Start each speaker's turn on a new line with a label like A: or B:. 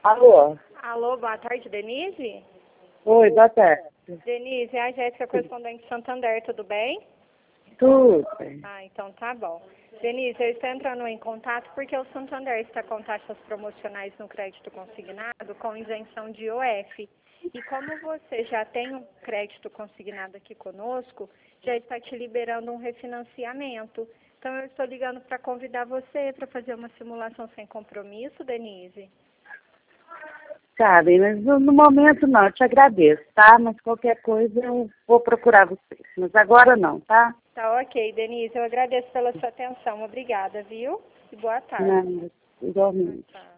A: Alô?
B: Alô, boa tarde, Denise?
A: Oi, boa tarde.
B: Denise, é a Jéssica, correspondente Santander, tudo bem?
A: Tudo.
B: Ah, então tá bom. Denise, eu estou entrando em contato porque o Santander está com taxas promocionais no crédito consignado com isenção de IOF. E como você já tem um crédito consignado aqui conosco, já está te liberando um refinanciamento. Então eu estou ligando para convidar você para fazer uma simulação sem compromisso, Denise.
A: Sabe, mas no momento não, eu te agradeço, tá? Mas qualquer coisa eu vou procurar vocês. Mas agora não, tá?
B: Tá ok, Denise. Eu agradeço pela sua atenção. Obrigada, viu? E boa tarde.
A: Não, igualmente.
B: Tá.